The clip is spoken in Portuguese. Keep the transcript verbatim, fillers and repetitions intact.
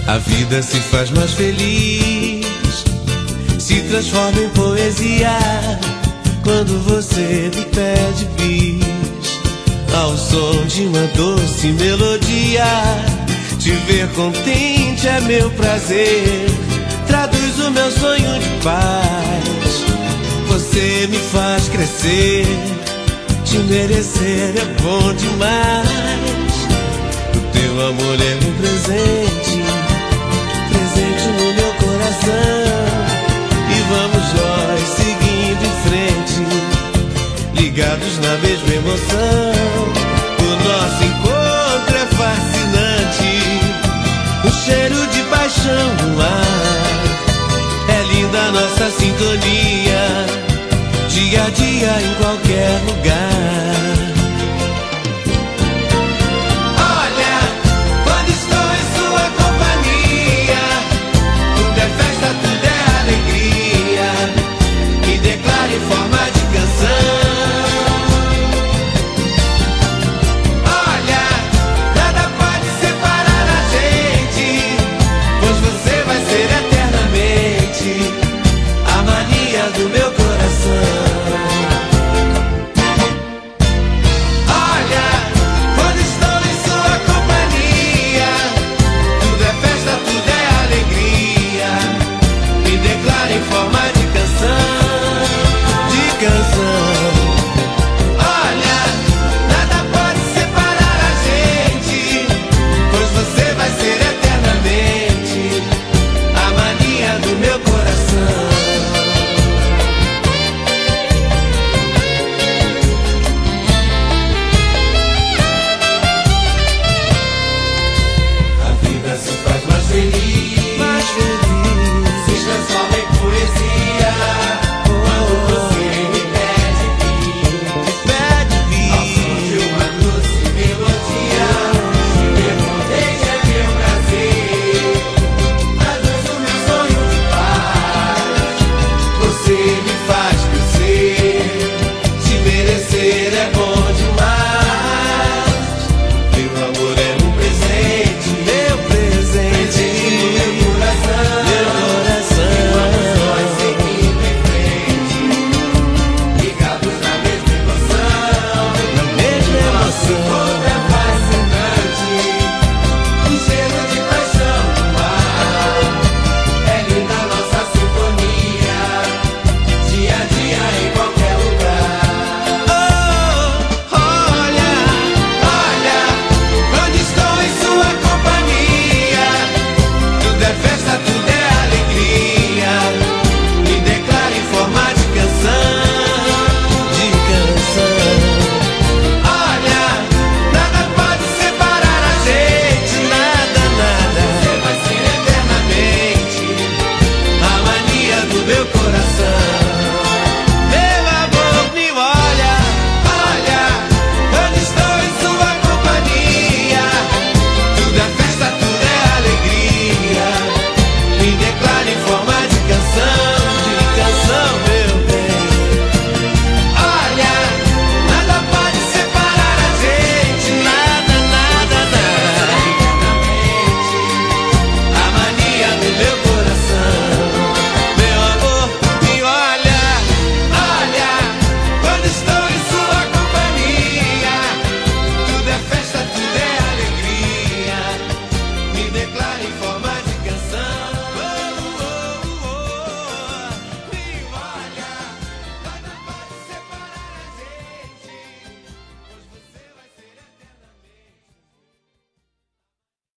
A vida se faz mais feliz, se transforma em poesia quando você me pede bis. Ao som de uma doce melodia, te ver contente é meu prazer. Traduz o meu sonho de paz. Você me faz crescer, te merecer é bom demais. O teu amor é um presente, presente no meu coração. E vamos nós seguindo em frente, ligados na mesma emoção. O nosso encontro é fascinante, o cheiro de paixão no ar. É linda a nossa sintonia, dia a dia em qualquer lugar. Olha, quando estou em sua companhia, tudo é festa, tudo é alegria. Me declaro em forma de canção. Olha, nada pode separar a gente, pois você vai ser eternamente a mania do meu coração. Olha, quando estou em sua companhia, tudo é festa, tudo é alegria. Me declaro em forma de canção, de canção. Olha, nada pode separar a gente, pois você vai ser eternamente a mania do meu coração. A vida se faz mais feliz, mais feliz, se transforma em poesia quando você me pede bis. Pede bis. Ao som de uma doce melodia, te ver contente é meu prazer. Traduz o meu sonho de paz. Você me faz crescer, te merecer é bom demais. Teu amor é um presente, meu presente no meu coração, meu coração. E vamos nós seguindo em frente, ligados na mesma emoção, na mesma emoção. Nosso encontro é fascinante, um cheiro de paixão no ar. É linda a nossa sinfonia, dia a dia em qualquer lugar. Oh, olha, olha, quando estou em sua companhia, tudo é festa, tudo é alegria. Me declaro em forma de canção, de canção. Olha, nada pode separar a gente, nada, nada. Você vai ser eternamente a mania do meu coração. Meu amor, me olha, olha, quando estou em sua companhia, tudo é festa, tudo é alegria. Me declaro em forma de canção, de canção, meu bem. Olha, nada pode separar a gente, nada, nada, nada. Eternamente a mania do meu coração. Meu amor, me olha, olha, quando estou em sua companhia, tudo é festa, tudo é alegria. Me declaro em forma